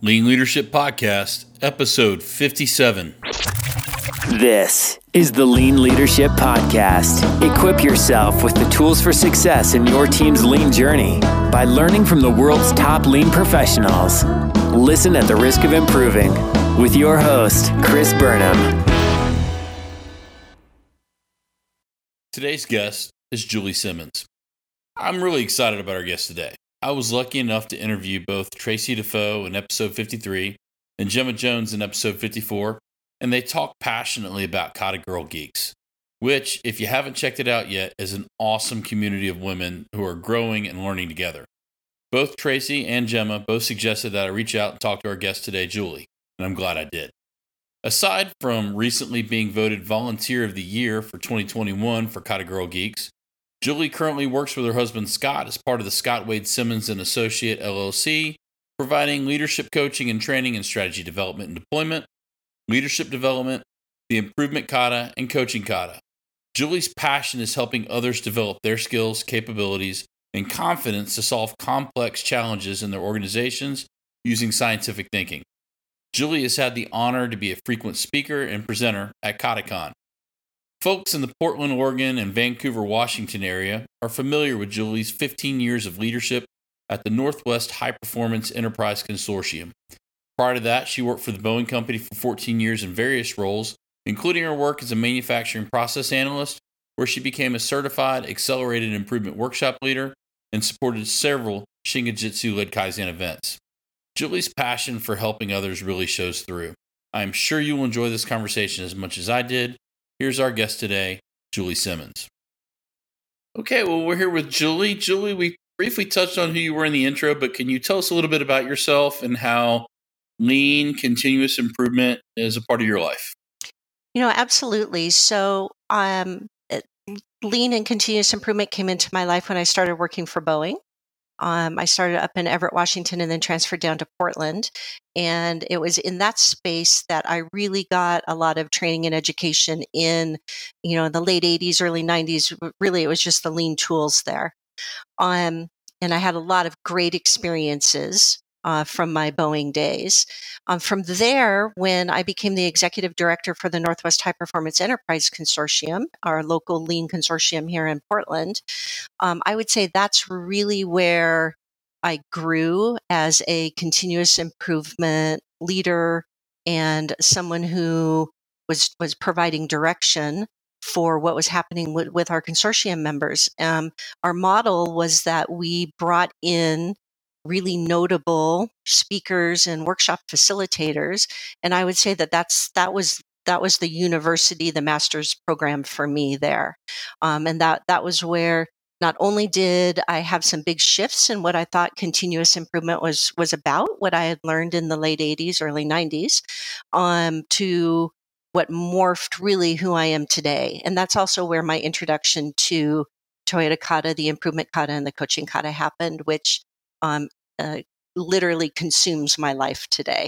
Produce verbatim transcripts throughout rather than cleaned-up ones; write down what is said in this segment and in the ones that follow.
Lean Leadership Podcast, episode fifty-seven. This is the Lean Leadership Podcast. Equip yourself with the tools for success in your team's lean journey by learning from the world's top lean professionals. Listen at the risk of improving with your host, Chris Burnham. Today's guest is Julie Simmons. I'm really excited about our guest today. I was lucky enough to interview both Tracy Defoe in episode fifty-three and Gemma Jones in episode fifty-four, and they talk passionately about Kata Girl Geeks, which, if you haven't checked it out yet, is an awesome community of women who are growing and learning together. Both Tracy and Gemma both suggested that I reach out and talk to our guest today, Julie, and I'm glad I did. Aside from recently being voted Volunteer of the Year for twenty twenty-one for Kata Girl Geeks, Julie currently works with her husband Scott as part of the Scott Wade Simmons and Associate L L C, providing leadership coaching and training in strategy development and deployment, leadership development, the Improvement Kata, and Coaching Kata. Julie's passion is helping others develop their skills, capabilities, and confidence to solve complex challenges in their organizations using scientific thinking. Julie has had the honor to be a frequent speaker and presenter at KataCon. Folks in the Portland, Oregon, and Vancouver, Washington area are familiar with Julie's fifteen years of leadership at the Northwest High Performance Enterprise Consortium. Prior to that, she worked for the Boeing Company for fourteen years in various roles, including her work as a manufacturing process analyst, where she became a certified accelerated improvement workshop leader and supported several Shingijutsu-led Kaizen events. Julie's passion for helping others really shows through. I am sure you will enjoy this conversation as much as I did. Here's our guest today, Julie Simmons. Okay, well, we're here with Julie. Julie, we briefly touched on who you were in the intro, but can you tell us a little bit about yourself and how lean continuous improvement is a part of your life? You know, absolutely. So um, it, lean and continuous improvement came into my life when I started working for Boeing. Um, I started up in Everett, Washington, and then transferred down to Portland. And it was in that space that I really got a lot of training and education in, you know, in the late eighties, early nineties. Really, it was just the lean tools there. Um, and I had a lot of great experiences uh, from my Boeing days. Um, from there, when I became the executive director for the Northwest High Performance Enterprise Consortium, our local lean consortium here in Portland, um, I would say that's really where I grew as a continuous improvement leader and someone who was was providing direction for what was happening with, with our consortium members. Um, our model was that we brought in really notable speakers and workshop facilitators, and I would say that that's that was that was the university, the master's program for me there, um, and that that was where not only did I have some big shifts in what I thought continuous improvement was was about, what I had learned in the late eighties, early nineties, um, to what morphed really who I am today. And that's also where my introduction to Toyota Kata, the Improvement Kata, and the Coaching Kata happened, which um, uh, literally consumes my life today.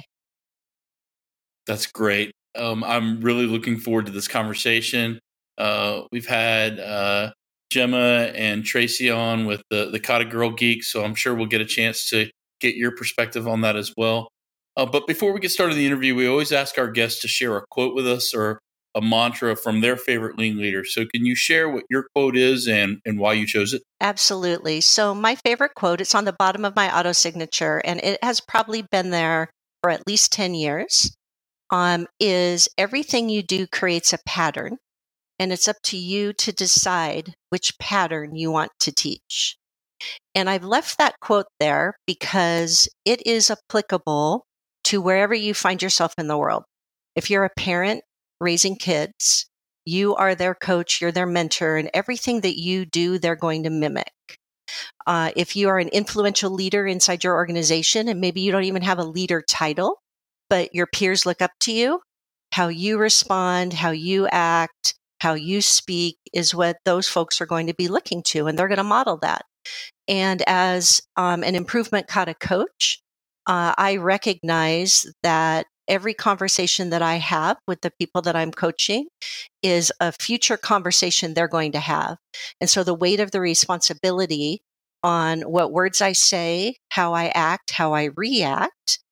That's great. Um, I'm really looking forward to this conversation. Uh, we've had uh, Gemma and Tracy on with the, the Kata Girl Geeks, so I'm sure we'll get a chance to get your perspective on that as well. Uh, but before we get started the interview, we always ask our guests to share a quote with us or a mantra from their favorite lean leader. So can you share what your quote is and, and why you chose it? Absolutely. So my favorite quote, it's on the bottom of my auto signature, and it has probably been there for at least ten years, um, is everything you do creates a pattern, and it's up to you to decide which pattern you want to teach. And I've left that quote there because it is applicable to wherever you find yourself in the world. If you're a parent raising kids, you are their coach, you're their mentor, and everything that you do, they're going to mimic. Uh, if you are an influential leader inside your organization, and maybe you don't even have a leader title, but your peers look up to you, how you respond, how you act, how you speak is what those folks are going to be looking to, and they're going to model that. And as um, an Improvement Kata coach, uh, I recognize that every conversation that I have with the people that I'm coaching is a future conversation they're going to have. And so the weight of the responsibility on what words I say, how I act, how I react,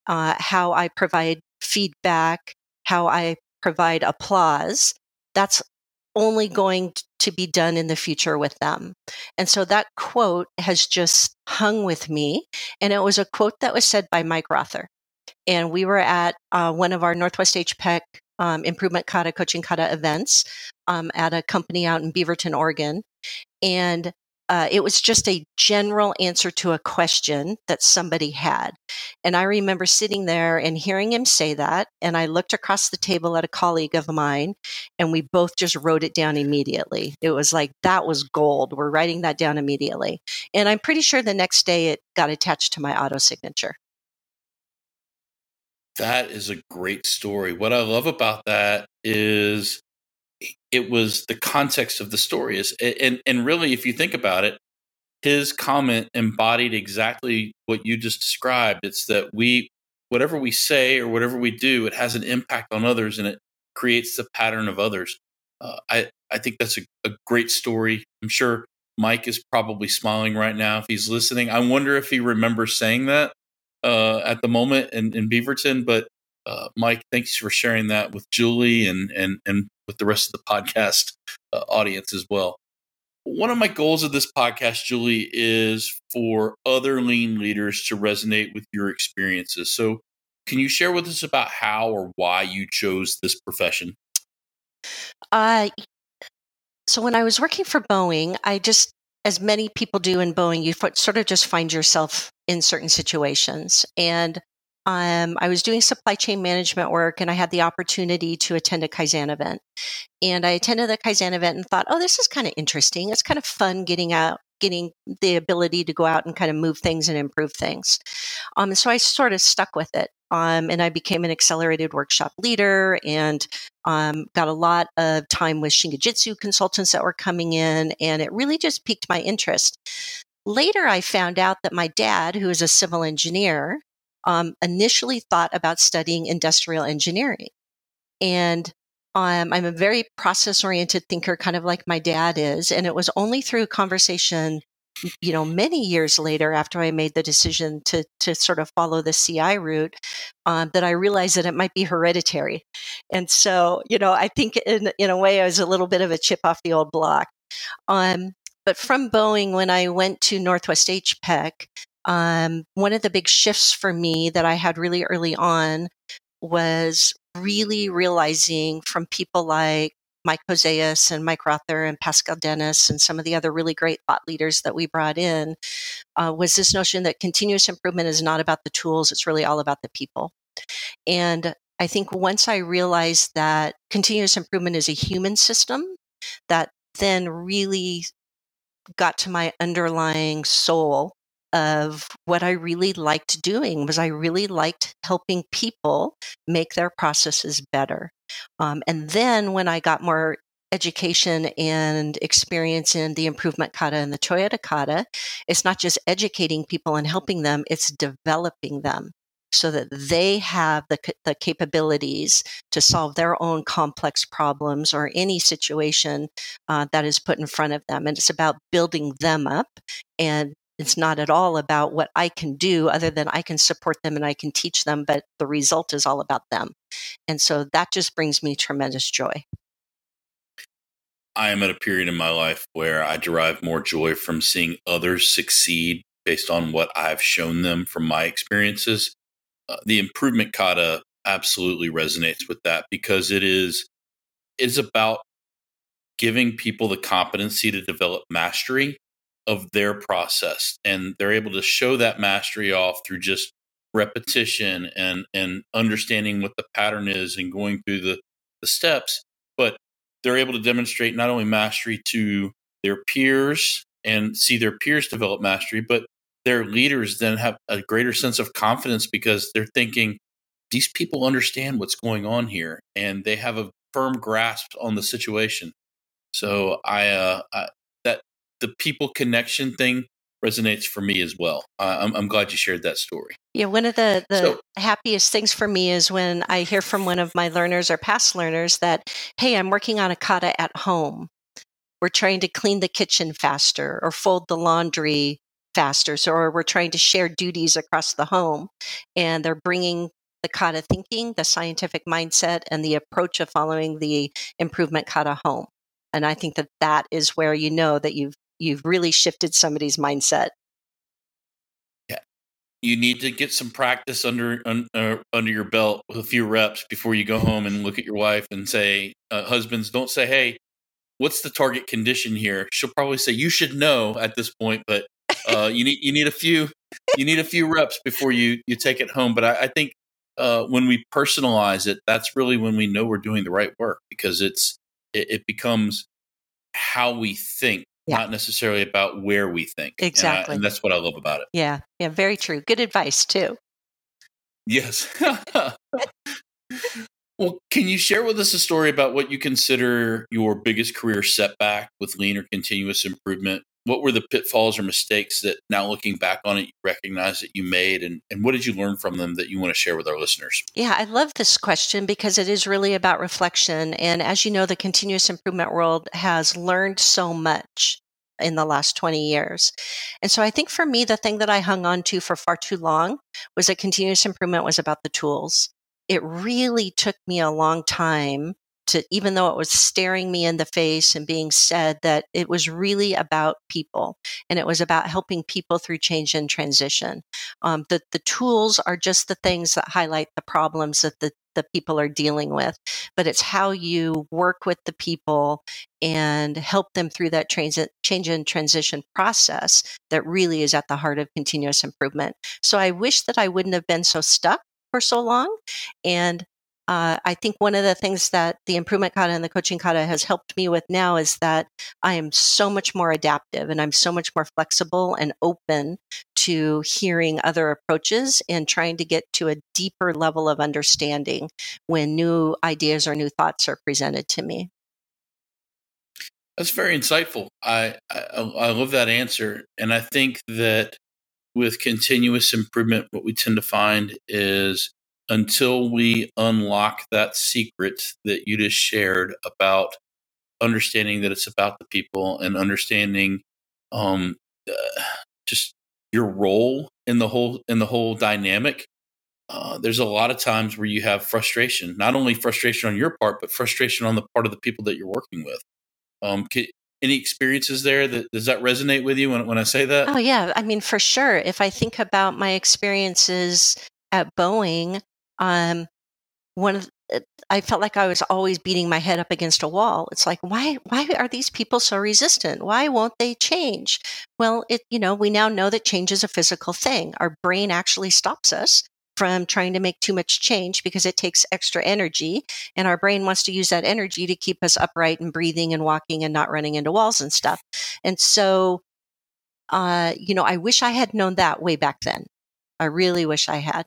uh, how I provide feedback, how I provide applause, that's only going to be done in the future with them. And so that quote has just hung with me. And it was a quote that was said by Mike Rother. And we were at uh, one of our Northwest H P E C um, Improvement Kata, Coaching Kata events um, at a company out in Beaverton, Oregon. And uh, it was just a general answer to a question that somebody had. And I remember sitting there and hearing him say that. And I looked across the table at a colleague of mine, and we both just wrote it down immediately. It was like, that was gold. We're writing that down immediately. And I'm pretty sure the next day it got attached to my auto signature. That is a great story. What I love about that is it was the context of the story is, and, and really, if you think about it, his comment embodied exactly what you just described. It's that we, whatever we say or whatever we do, it has an impact on others and it creates the pattern of others. Uh, I, I think that's a, a great story. I'm sure Mike is probably smiling right now if he's listening. I wonder if he remembers saying that uh, at the moment in, in Beaverton. But uh, Mike, thanks for sharing that with Julie and and and with the rest of the podcast uh, audience as well. One of my goals of this podcast, Julie, is for other lean leaders to resonate with your experiences. So can you share with us about how or why you chose this profession? Uh, so when I was working for Boeing, I just, as many people do in Boeing, you f- sort of just find yourself in certain situations. And um, I was doing supply chain management work, and I had the opportunity to attend a Kaizen event. And I attended the Kaizen event and thought, oh, this is kind of interesting. It's kind of fun getting out, getting the ability to go out and kind of move things and improve things. Um, so I sort of stuck with it. Um, and I became an accelerated workshop leader and um, got a lot of time with Shingijutsu consultants that were coming in. And it really just piqued my interest. Later, I found out that my dad, who is a civil engineer, um, initially thought about studying industrial engineering. And um, I'm a very process-oriented thinker, kind of like my dad is. And it was only through conversation, you know, many years later after I made the decision to to sort of follow the C I route, um, that I realized that it might be hereditary. And so, you know, I think in, in a way I was a little bit of a chip off the old block. Um, but from Boeing, when I went to Northwest H P E C, um, one of the big shifts for me that I had really early on was really realizing from people like Mike Hoseas and Mike Rother and Pascal Dennis and some of the other really great thought leaders that we brought in, uh, was this notion that continuous improvement is not about the tools, it's really all about the people. And I think once I realized that continuous improvement is a human system, that then really got to my underlying soul of what I really liked doing was I really liked helping people make their processes better. Um, and then when I got more education and experience in the improvement kata and the Toyota kata, it's not just educating people and helping them, it's developing them so that they have the, the capabilities to solve their own complex problems or any situation uh, that is put in front of them. And it's about building them up, and it's not at all about what I can do other than I can support them and I can teach them, but the result is all about them. And so that just brings me tremendous joy. I am at a period in my life where I derive more joy from seeing others succeed based on what I've shown them from my experiences. Uh, the improvement kata absolutely resonates with that because it is is about giving people the competency to develop mastery of their process, and they're able to show that mastery off through just repetition and and understanding what the pattern is and going through the the steps. But they're able to demonstrate not only mastery to their peers and see their peers develop mastery, but their leaders then have a greater sense of confidence because they're thinking, these people understand what's going on here and they have a firm grasp on the situation. So I, uh, I that the people connection thing resonates for me as well. Uh, I'm, I'm glad you shared that story. Yeah, one of the, the So- happiest things for me is when I hear from one of my learners or past learners that, hey, I'm working on a kata at home. We're trying to clean the kitchen faster or fold the laundry faster. So, or we're trying to share duties across the home, and they're bringing the kata thinking, the scientific mindset, and the approach of following the improvement kata home. And I think that that is where you know that you've you've really shifted somebody's mindset. Yeah, you need to get some practice under un, uh, under your belt with a few reps before you go home and look at your wife and say, uh, husbands, don't say, "Hey, what's the target condition here?" She'll probably say, "You should know at this point," but uh, you need you need a few you need a few reps before you you take it home. But I, I think uh, when we personalize it, that's really when we know we're doing the right work, because it's it, it becomes how we think, Yeah. not necessarily about where we think. Exactly. And, I, and that's what I love about it. Yeah. Yeah. Very true. Good advice too. Yes. Well, can you share with us a story about what you consider your biggest career setback with lean or continuous improvement? What were the pitfalls or mistakes that now looking back on it, you recognize that you made, and, and what did you learn from them that you want to share with our listeners? Yeah, I love this question because it is really about reflection. And as you know, the continuous improvement world has learned so much in the last twenty years. And so I think for me, the thing that I hung on to for far too long was that continuous improvement was about the tools. It really took me a long time to, even though it was staring me in the face and being said, that it was really about people, and it was about helping people through change and transition. Um, the, the tools are just the things that highlight the problems that the, the people are dealing with, but it's how you work with the people and help them through that transit, change and transition process that really is at the heart of continuous improvement. So I wish that I wouldn't have been so stuck for so long. And uh, I think one of the things that the improvement kata and the coaching kata has helped me with now is that I am so much more adaptive, and I'm so much more flexible and open to hearing other approaches and trying to get to a deeper level of understanding when new ideas or new thoughts are presented to me. That's very insightful. I, I I love that answer, and I think that with continuous improvement, what we tend to find is until we unlock that secret that you just shared about understanding that it's about the people and understanding um, uh, just your role in the whole in the whole dynamic. Uh, there's a lot of times where you have frustration, not only frustration on your part, but frustration on the part of the people that you're working with. Um, can, any experiences there that does that resonate with you when, when I say that? Oh, yeah. I mean, for sure. If I think about my experiences at Boeing, um, one of uh, I felt like I was always beating my head up against a wall. It's like, why why are these people so resistant? Why won't they change? Well, it you know, we now know that change is a physical thing. Our brain actually stops us from trying to make too much change because it takes extra energy, and our brain wants to use that energy to keep us upright and breathing and walking and not running into walls and stuff. And so uh, you know, I wish I had known that way back then. I really wish I had.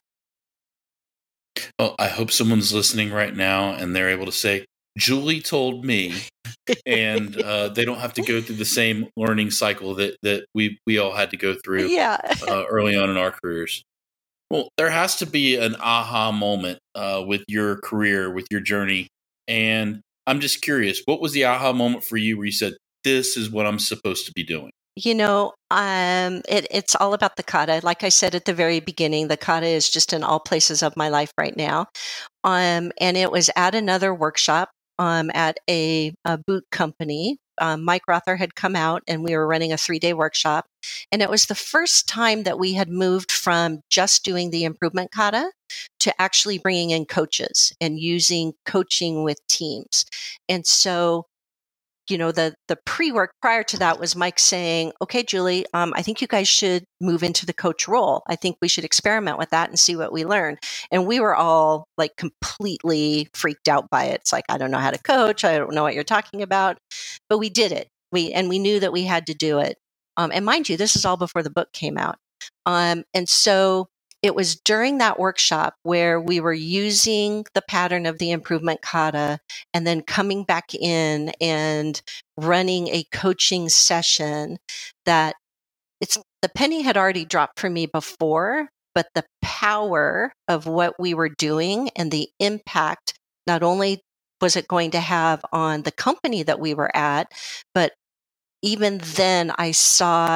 Well, I hope someone's listening right now and they're able to say, Julie told me, and uh, they don't have to go through the same learning cycle that, that we, we all had to go through Yeah. uh, early on in our careers. Well, there has to be an aha moment uh, with your career, with your journey. And I'm just curious, what was the aha moment for you where you said, this is what I'm supposed to be doing? You know, um, it, it's all about the kata. Like I said at the very beginning, the kata is just in all places of my life right now. Um, and it was at another workshop um, at a, a boot company. Um, Mike Rother had come out, and we were running a three-day workshop. And it was the first time that we had moved from just doing the improvement kata to actually bringing in coaches and using coaching with teams. And so you know, the the pre-work prior to that was Mike saying, okay, Julie, um, I think you guys should move into the coach role. I think we should experiment with that and see what we learn. And we were all like completely freaked out by it. It's like, I don't know how to coach. I don't know what you're talking about. But we did it. We and we knew that we had to do it. Um, and mind you, this is all before the book came out. Um, and so it was during that workshop where we were using the pattern of the improvement kata and then coming back in and running a coaching session that it's the penny had already dropped for me before, but the power of what we were doing and the impact, not only was it going to have on the company that we were at, but even then I saw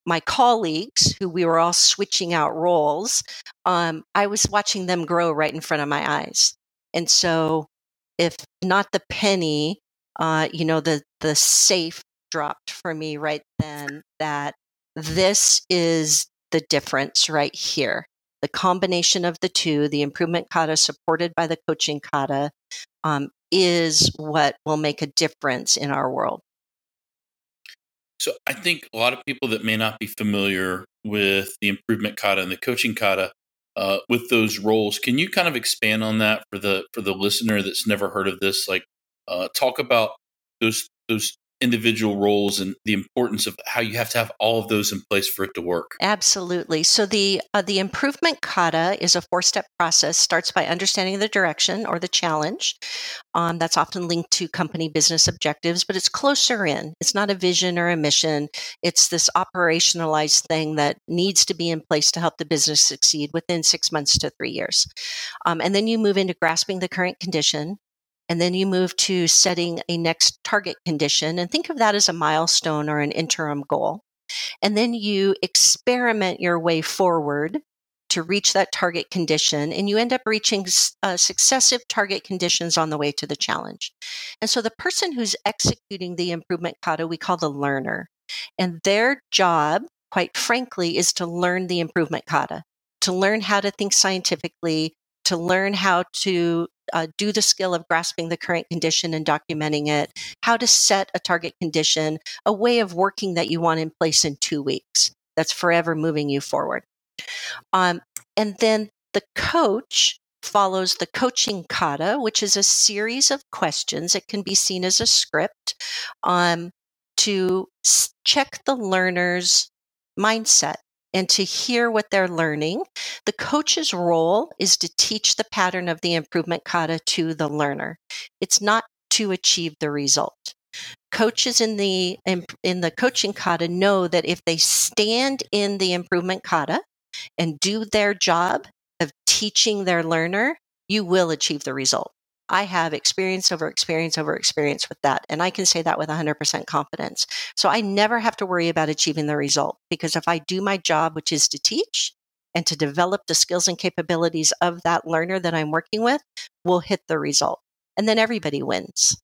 my colleagues, who we were all switching out roles, um, I was watching them grow right in front of my eyes. And so if not the penny, uh, you know, the, the safe dropped for me right then that this is the difference right here. The combination of the two, the improvement kata supported by the coaching kata, um, is what will make a difference in our world. So I think a lot of people that may not be familiar with the improvement kata and the coaching kata, uh, with those roles, can you kind of expand on that for the for the listener that's never heard of this? Like, uh, talk about those those individual roles and the importance of how you have to have all of those in place for it to work. Absolutely. So the uh, the improvement kata is a four-step process. Starts by understanding the direction or the challenge. Um, that's often linked to company business objectives, but it's closer in. It's not a vision or a mission. It's this operationalized thing that needs to be in place to help the business succeed within six months to three years. Um, and then you move into grasping the current condition. And then you move to setting a next target condition, and think of that as a milestone or an interim goal. And then you experiment your way forward to reach that target condition, and you end up reaching uh, successive target conditions on the way to the challenge. And so the person who's executing the improvement kata, we call the learner. And their job, quite frankly, is to learn the improvement kata, to learn how to think scientifically, to learn how to uh, do the skill of grasping the current condition and documenting it, how to set a target condition, a way of working that you want in place in two weeks. That's forever moving you forward. Um, and then the coach follows the coaching kata, which is a series of questions. It can be seen as a script um, to s- check the learner's mindset and to hear what they're learning. The coach's role is to teach the pattern of the improvement kata to the learner. It's not to achieve the result. Coaches in the in, in the coaching kata know that if they stand in the improvement kata and do their job of teaching their learner, you will achieve the result. I have experience over experience over experience with that, and I can say that with one hundred percent confidence. So I never have to worry about achieving the result, because if I do my job, which is to teach and to develop the skills and capabilities of that learner that I'm working with, we'll hit the result. And then everybody wins.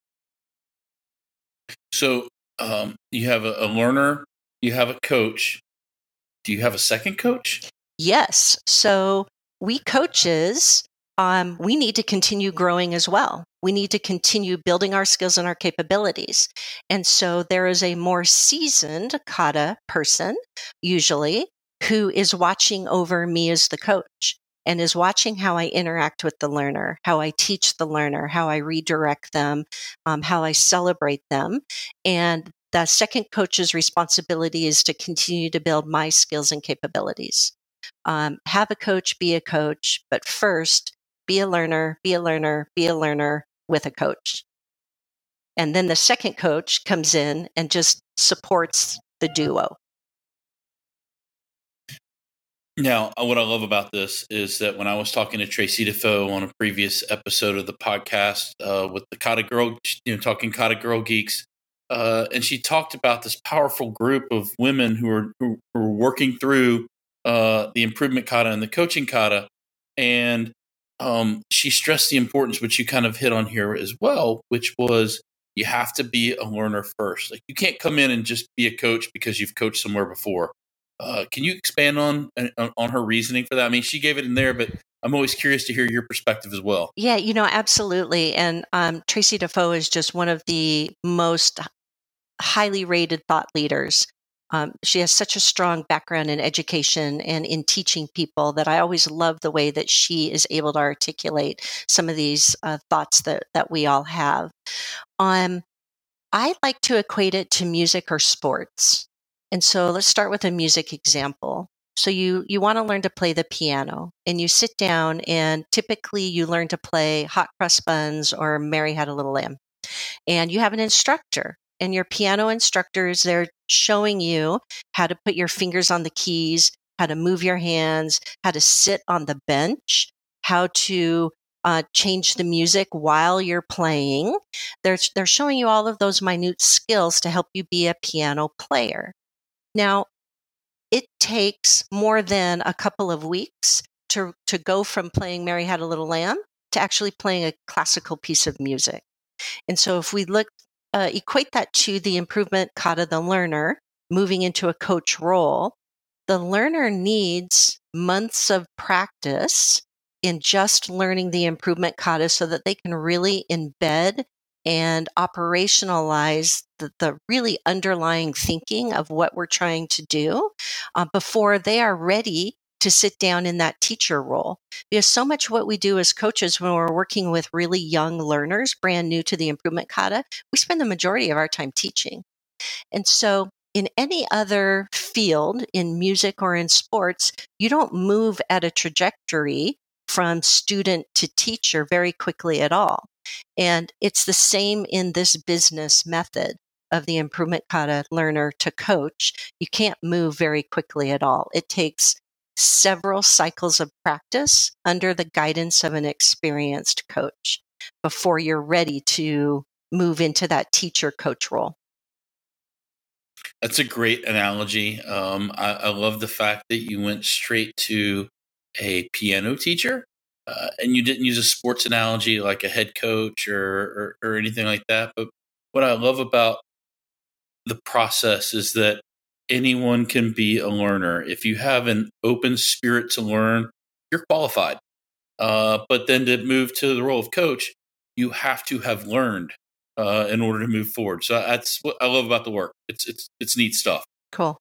So um, you have a, a learner, you have a coach. Do you have a second coach? Yes. So we coaches, um, we need to continue growing as well. We need to continue building our skills and our capabilities. And so there is a more seasoned kata person, usually, who is watching over me as the coach and is watching how I interact with the learner, how I teach the learner, how I redirect them, um, how I celebrate them. And the second coach's responsibility is to continue to build my skills and capabilities. Um, have a coach, be a coach, but first, be a learner, be a learner, be a learner with a coach. And then the second coach comes in and just supports the duo. Now, uh, what I love about this is that when I was talking to Tracy Defoe on a previous episode of the podcast uh, with the Kata Girl, you know, talking Kata Girl Geeks, uh, and she talked about this powerful group of women who are who are working through uh, the improvement kata and the coaching kata, and um, she stressed the importance, which you kind of hit on here as well, which was you have to be a learner first. Like, you can't come in and just be a coach because you've coached somewhere before. Uh, can you expand on, on on her reasoning for that? I mean, she gave it in there, but I'm always curious to hear your perspective as well. Yeah, you know, absolutely. And um, Tracy Defoe is just one of the most highly rated thought leaders. Um, she has such a strong background in education and in teaching people that I always love the way that she is able to articulate some of these uh, thoughts that, that we all have. Um, I like to equate it to music or sports. And so let's start with a music example. So you you want to learn to play the piano, and you sit down, and typically you learn to play Hot Cross Buns or Mary Had a Little Lamb. And you have an instructor, and your piano instructor is there showing you how to put your fingers on the keys, how to move your hands, how to sit on the bench, how to uh, change the music while you're playing. They're, they're showing you all of those minute skills to help you be a piano player. Now, takes more than a couple of weeks to, to go from playing Mary Had a Little Lamb to actually playing a classical piece of music. And so if we look, uh, equate that to the improvement kata, the learner, moving into a coach role, the learner needs months of practice in just learning the improvement kata so that they can really embed and operationalize the, the really underlying thinking of what we're trying to do uh, before they are ready to sit down in that teacher role. Because so much what we do as coaches when we're working with really young learners, brand new to the improvement kata, we spend the majority of our time teaching. And so in any other field, in music or in sports, you don't move at a trajectory from student to teacher very quickly at all. And it's the same in this business method of the improvement kata, learner to coach. You can't move very quickly at all. It takes several cycles of practice under the guidance of an experienced coach before you're ready to move into that teacher coach role. That's a great analogy. Um, I, I love the fact that you went straight to a piano teacher uh, and you didn't use a sports analogy like a head coach or, or, or anything like that. But what I love about the process is that anyone can be a learner. If you have an open spirit to learn, you're qualified. Uh, but then to move to the role of coach, you have to have learned uh, in order to move forward. So that's what I love about the work. It's it's it's neat stuff. Cool.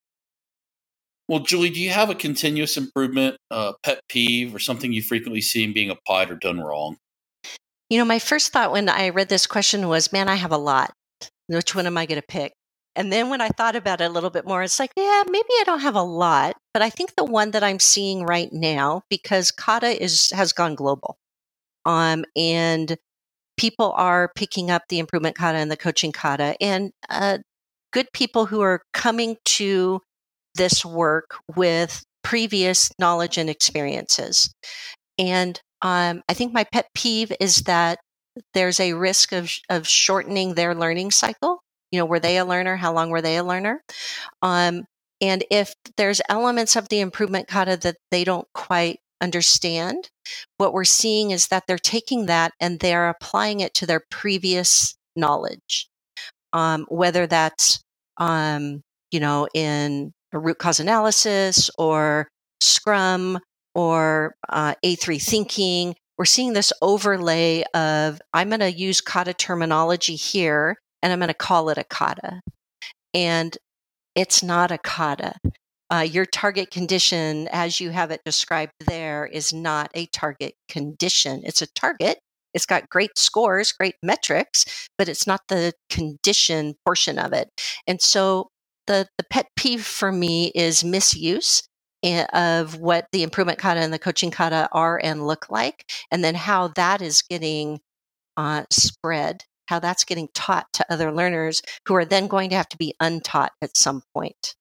Well, Julie, do you have a continuous improvement uh, pet peeve or something you frequently see being applied or done wrong? You know, my first thought when I read this question was, man, I have a lot. Which one am I going to pick? And then when I thought about it a little bit more, it's like, yeah, maybe I don't have a lot, but I think the one that I'm seeing right now, because kata is has gone global, um, and people are picking up the improvement kata and the coaching kata, and uh, good people who are coming to this work with previous knowledge and experiences. And um, I think my pet peeve is that there's a risk of of shortening their learning cycle. You know, were they a learner? How long were they a learner? Um, and if there's elements of the improvement kata that they don't quite understand, what we're seeing is that they're taking that and they're applying it to their previous knowledge, um, whether that's, um, you know, in a root cause analysis or Scrum or uh, A three thinking. We're seeing this overlay of, I'm going to use kata terminology here and I'm going to call it a kata. And it's not a kata. Uh, your target condition, as you have it described there, is not a target condition. It's a target. It's got great scores, great metrics, but it's not the condition portion of it. And so the, the pet peeve for me is misuse of what the improvement kata and the coaching kata are and look like, and then how that is getting uh, spread, how that's getting taught to other learners who are then going to have to be untaught at some point.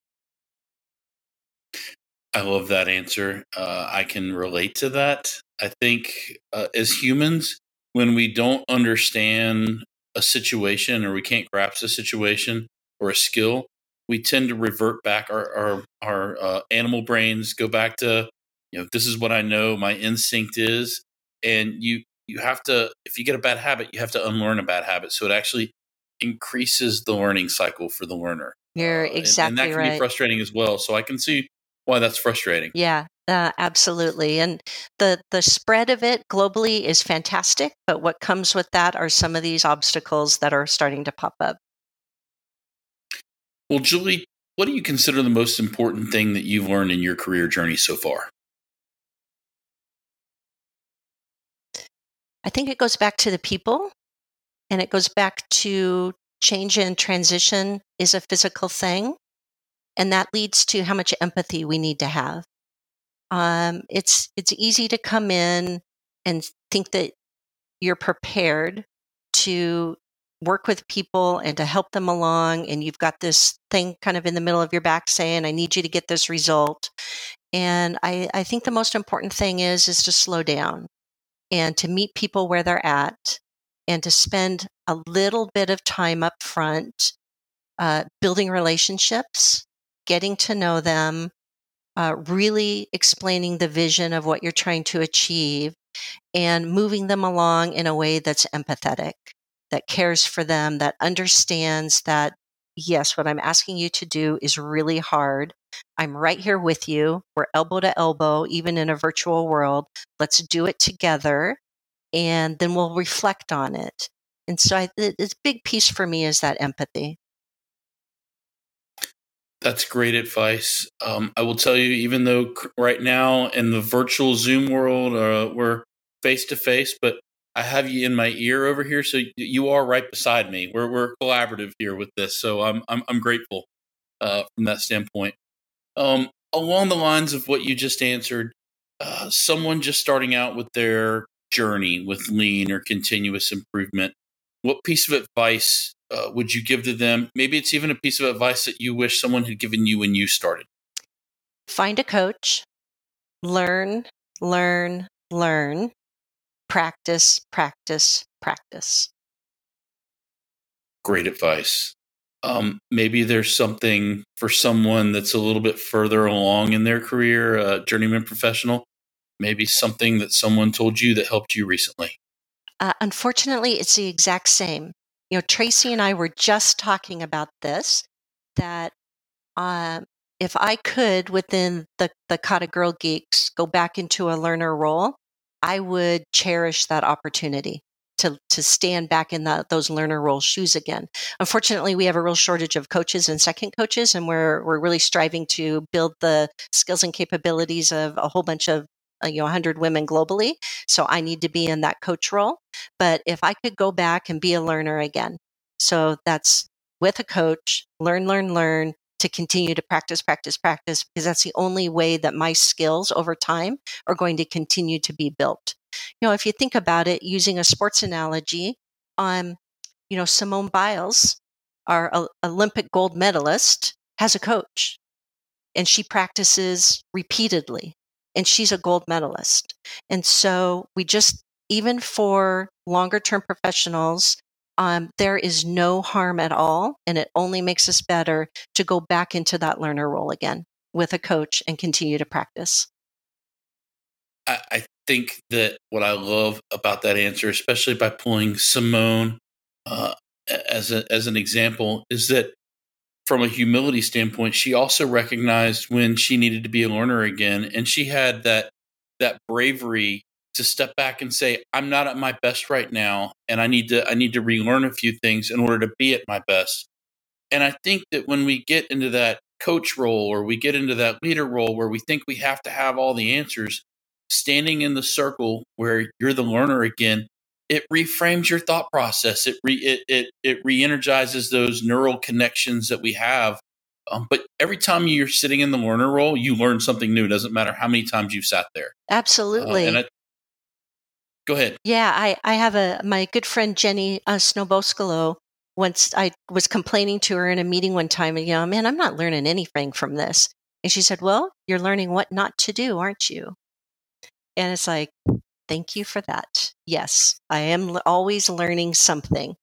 I love that answer. Uh, I can relate to that. I think uh, as humans, when we don't understand a situation or we can't grasp a situation or a skill, we tend to revert back. Our our, our uh, animal brains go back to, you know, this is what I know. My instinct is, and you you have to. If you get a bad habit, you have to unlearn a bad habit. So it actually increases the learning cycle for the learner. You're uh, and, exactly and that can right. be frustrating as well. So I can see why that's frustrating. Yeah, uh, absolutely. And the the spread of it globally is fantastic, but what comes with that are some of these obstacles that are starting to pop up. Well, Julie, what do you consider the most important thing that you've learned in your career journey so far? I think it goes back to the people, and it goes back to change and transition is a physical thing, and that leads to how much empathy we need to have. Um, it's it's easy to come in and think that you're prepared to work with people and to help them along, and you've got this thing kind of in the middle of your back saying, I need you to get this result. And I, I think the most important thing is is to slow down and to meet people where they're at and to spend a little bit of time up front uh, building relationships, getting to know them, uh, really explaining the vision of what you're trying to achieve and moving them along in a way that's empathetic, that cares for them, that understands that, yes, what I'm asking you to do is really hard. I'm right here with you. We're elbow to elbow, even in a virtual world. Let's do it together, and then we'll reflect on it. And so I, it's a big piece for me is that empathy. That's great advice. Um, I will tell you, even though right now in the virtual Zoom world, uh, we're face to face, but I have you in my ear over here, so you are right beside me. We're we're collaborative here with this, so I'm I'm, I'm grateful uh, from that standpoint. Um, along the lines of what you just answered, uh, someone just starting out with their journey with lean or continuous improvement, what piece of advice uh, would you give to them? Maybe it's even a piece of advice that you wish someone had given you when you started. Find a coach, learn, learn, learn, practice, practice, practice. Great advice. Um, maybe there's something for someone that's a little bit further along in their career, a journeyman professional, maybe something that someone told you that helped you recently. Uh, unfortunately, it's the exact same. You know, Tracy and I were just talking about this, that um, if I could, within the, the Kata Girl Geeks, go back into a learner role, I would cherish that opportunity to, to stand back in the, those learner role shoes again. Unfortunately, we have a real shortage of coaches and second coaches, and we're, we're really striving to build the skills and capabilities of a whole bunch of uh, you know, one hundred women globally. So I need to be in that coach role. But if I could go back and be a learner again, so that's with a coach, learn, learn, learn, to continue to practice, practice, practice, because that's the only way that my skills over time are going to continue to be built. You know, if you think about it, using a sports analogy, um, you know, Simone Biles, our uh, Olympic gold medalist, has a coach, and she practices repeatedly, and she's a gold medalist. And so we just, even for longer term professionals, um, there is no harm at all, and it only makes us better to go back into that learner role again with a coach and continue to practice. I, I think that what I love about that answer, especially by pulling Simone uh, as a, as an example, is that from a humility standpoint, she also recognized when she needed to be a learner again, and she had that that bravery to step back and say, "I'm not at my best right now, and I need to I need to relearn a few things in order to be at my best." And I think that when we get into that coach role or we get into that leader role where we think we have to have all the answers, standing in the circle where you're the learner again, it reframes your thought process. It re, it it, it re-energizes those neural connections that we have. Um, but every time you're sitting in the learner role, you learn something new. It doesn't matter how many times you've sat there. Absolutely. Uh, and I, go ahead. Yeah, I, I have a my good friend Jenny uh, Snoboscalo. Once I was complaining to her in a meeting one time, and you know, man, I'm not learning anything from this. And she said, "Well, you're learning what not to do, aren't you?" And it's like, thank you for that. Yes, I am l- always learning something.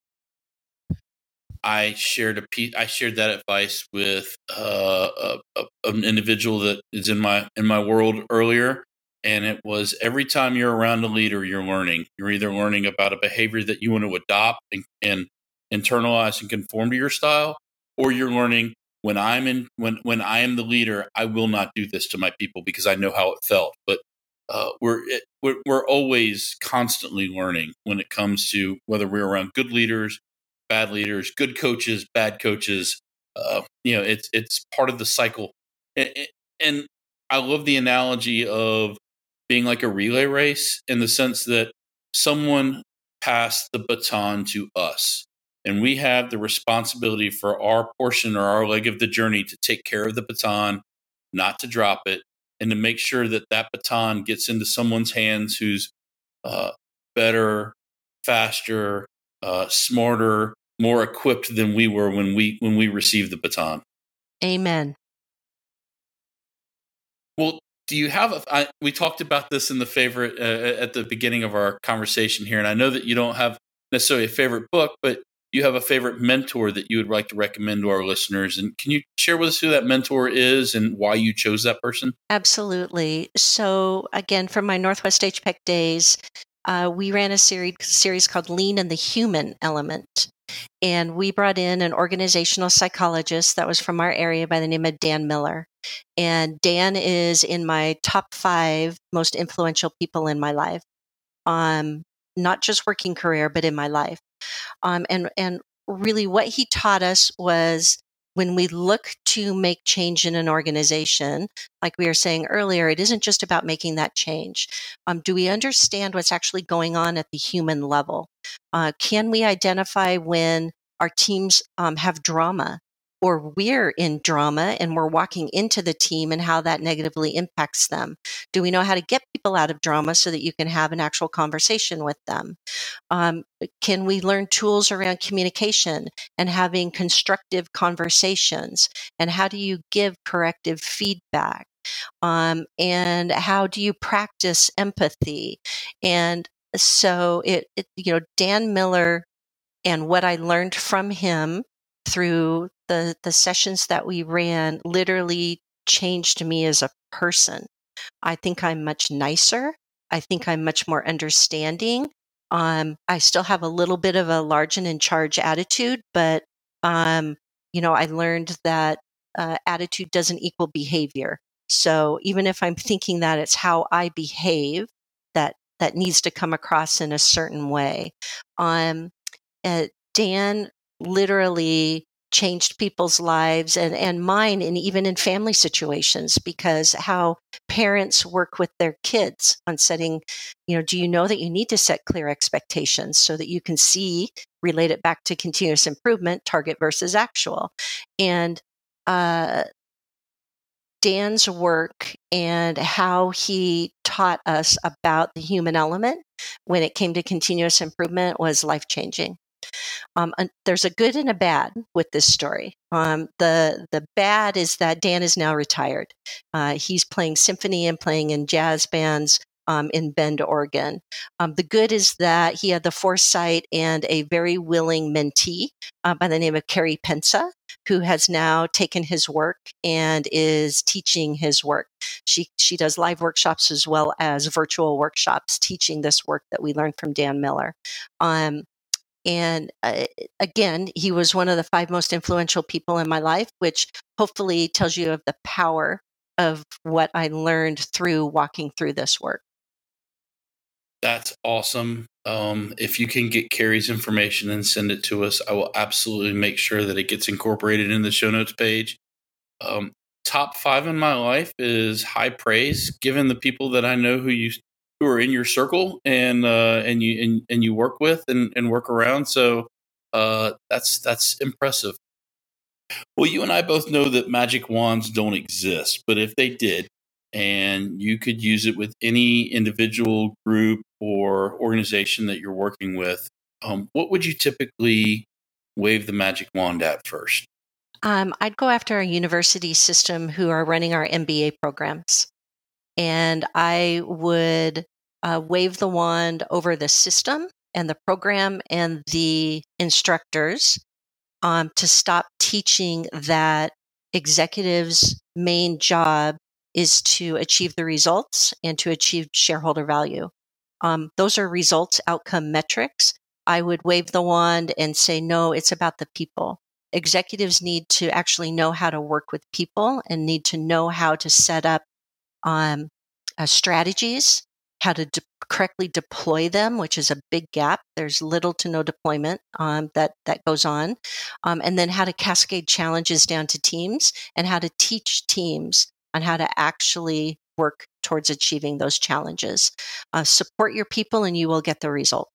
I shared a piece, I shared that advice with uh, a, a, an individual that is in my in my world earlier, and it was every time you're around a leader, you're learning. You're either learning about a behavior that you want to adopt and, and internalize and conform to your style, or you're learning when I'm in when when I am the leader, I will not do this to my people because I know how it felt. But uh, we're, it, we're we're always constantly learning when it comes to whether we're around good leaders, bad leaders, good coaches, bad coaches. Uh, you know, it's it's part of the cycle. And, and I love the analogy of being like a relay race in the sense that someone passed the baton to us, and we have the responsibility for our portion or our leg of the journey to take care of the baton, not to drop it, and to make sure that that baton gets into someone's hands who's uh, better, faster, uh, smarter, more equipped than we were when we when we received the baton. Amen. Well, do you have? A, I, we talked about this in the favorite uh, at the beginning of our conversation here, and I know that you don't have necessarily a favorite book, but you have a favorite mentor that you would like to recommend to our listeners. And can you share with us who that mentor is and why you chose that person? Absolutely. So again, from my Northwest H P E C days, uh, we ran a series series called Lean and the Human Element. And we brought in an organizational psychologist that was from our area by the name of Dan Miller. And Dan is in my top five most influential people in my life, um, not just working career, but in my life. Um, and, and really what he taught us was when we look to make change in an organization, like we were saying earlier, it isn't just about making that change. Um, do we understand what's actually going on at the human level? Uh, can we identify when our teams um, have drama or we're in drama and we're walking into the team and how that negatively impacts them? Do we know how to get people out of drama so that you can have an actual conversation with them? Um, can we learn tools around communication and having constructive conversations? And how do you give corrective feedback? Um, and how do you practice empathy? And so it, it, you know, Dan Miller and what I learned from him through the, the sessions that we ran literally changed me as a person. I think I'm much nicer. I think I'm much more understanding. Um, I still have a little bit of a large and in charge attitude, but um, you know, I learned that uh, attitude doesn't equal behavior. So even if I'm thinking that it's how I behave that that needs to come across in a certain way. Um, uh, Dan literally changed people's lives and, and mine, and even in family situations, because how parents work with their kids on setting, you know, do you know that you need to set clear expectations so that you can see, relate it back to continuous improvement, target versus actual. And uh, Dan's work and how he taught us about the human element when it came to continuous improvement was life-changing. Um, and there's a good and a bad with this story. Um, the the bad is that Dan is now retired. Uh, he's playing symphony and playing in jazz bands um, in Bend, Oregon. Um, the good is that he had the foresight and a very willing mentee uh, by the name of Carrie Pensa, who has now taken his work and is teaching his work. She she does live workshops as well as virtual workshops, teaching this work that we learned from Dan Miller. Um, and uh, again, he was one of the five most influential people in my life, which hopefully tells you of the power of what I learned through walking through this work. That's awesome. Um, if you can get Carrie's information and send it to us, I will absolutely make sure that it gets incorporated in the show notes page. Um, top five in my life is high praise, given the people that I know who you who are in your circle and uh, and you and, and you work with and, and work around. So uh, that's that's impressive. Well, you and I both know that magic wands don't exist, but if they did, and you could use it with any individual, group, or organization that you're working with, um, what would you typically wave the magic wand at first? Um, I'd go after our university system who are running our M B A programs. And I would uh, wave the wand over the system and the program and the instructors um, to stop teaching that executives' main job is to achieve the results and to achieve shareholder value. Um, those are results outcome metrics. I would wave the wand and say, no, it's about the people. Executives need to actually know how to work with people and need to know how to set up um, uh, strategies, how to de- correctly deploy them, which is a big gap. There's little to no deployment um, that that goes on, um, and then how to cascade challenges down to teams and how to teach teams on how to actually work towards achieving those challenges. Uh, support your people, and you will get the result.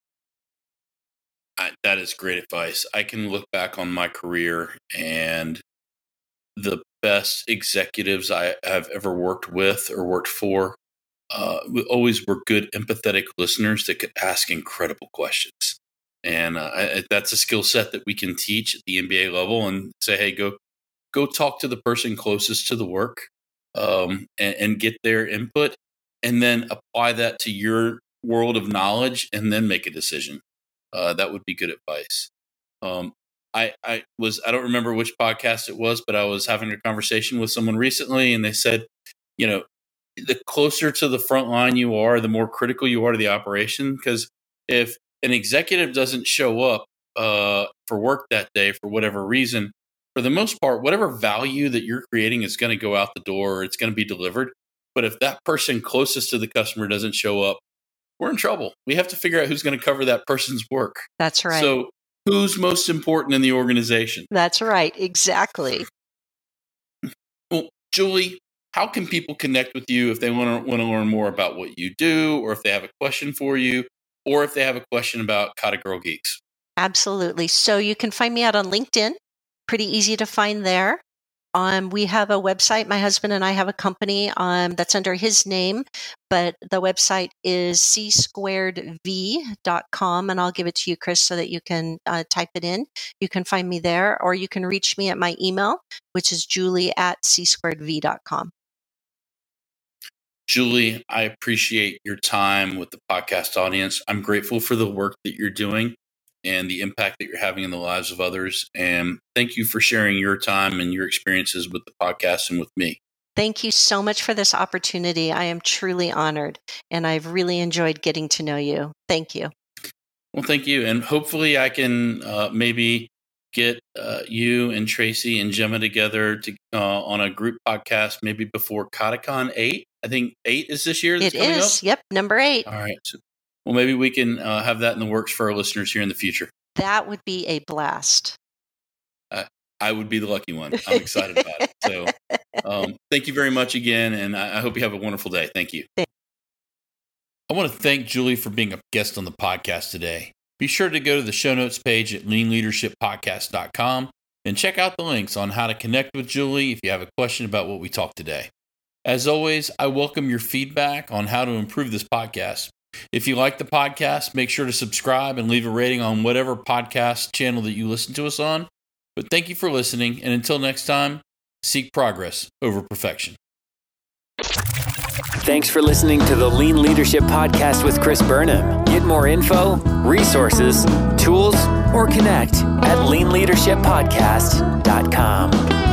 I, that is great advice. I can look back on my career and the best executives I have ever worked with or worked for uh, we always were good, empathetic listeners that could ask incredible questions. And uh, I, that's a skill set that we can teach at the M B A level and say, hey, go go talk to the person closest to the work um, and, and get their input and then apply that to your world of knowledge and then make a decision. Uh, that would be good advice. Um, I, I was, I don't remember which podcast it was, but I was having a conversation with someone recently, and they said, you know, the closer to the front line you are, the more critical you are to the operation. Because if an executive doesn't show up uh, for work that day for whatever reason, for the most part, whatever value that you're creating is going to go out the door, or it's going to be delivered. But if that person closest to the customer doesn't show up, we're in trouble. We have to figure out who's going to cover that person's work. That's right. So who's most important in the organization? That's right. Exactly. Well, Julie, how can people connect with you if they want to want to learn more about what you do, or if they have a question for you, or if they have a question about Kata Girl Geeks? Absolutely. So you can find me out on LinkedIn. Pretty easy to find there. Um, we have a website. My husband and I have a company um, that's under his name, but the website is c squared v dot com, and I'll give it to you, Chris, so that you can uh, type it in. You can find me there, or you can reach me at my email, which is julie at c squared v dot com. Julie, I appreciate your time with the podcast audience. I'm grateful for the work that you're doing and the impact that you're having in the lives of others. And thank you for sharing your time and your experiences with the podcast and with me. Thank you so much for this opportunity. I am truly honored, and I've really enjoyed getting to know you. Thank you. Well, thank you. And hopefully I can uh, maybe get uh, you and Tracy and Gemma together to uh, on a group podcast maybe before KataCon eight. I think eight is this year. It is. Up? Yep. Number eight. All right. So, well, maybe we can uh, have that in the works for our listeners here in the future. That would be a blast. Uh, I would be the lucky one. I'm excited about it. So um, thank you very much again. And I, I hope you have a wonderful day. Thank you. Thanks. I want to thank Julie for being a guest on the podcast today. Be sure to go to the show notes page at lean leadership podcast dot com and check out the links on how to connect with Julie if you have a question about what we talked today. As always, I welcome your feedback on how to improve this podcast. If you like the podcast, make sure to subscribe and leave a rating on whatever podcast channel that you listen to us on. But thank you for listening, and until next time, seek progress over perfection. Thanks for listening to the Lean Leadership Podcast with Chris Burnham. Get more info, resources, tools, or connect at lean leadership podcast dot com.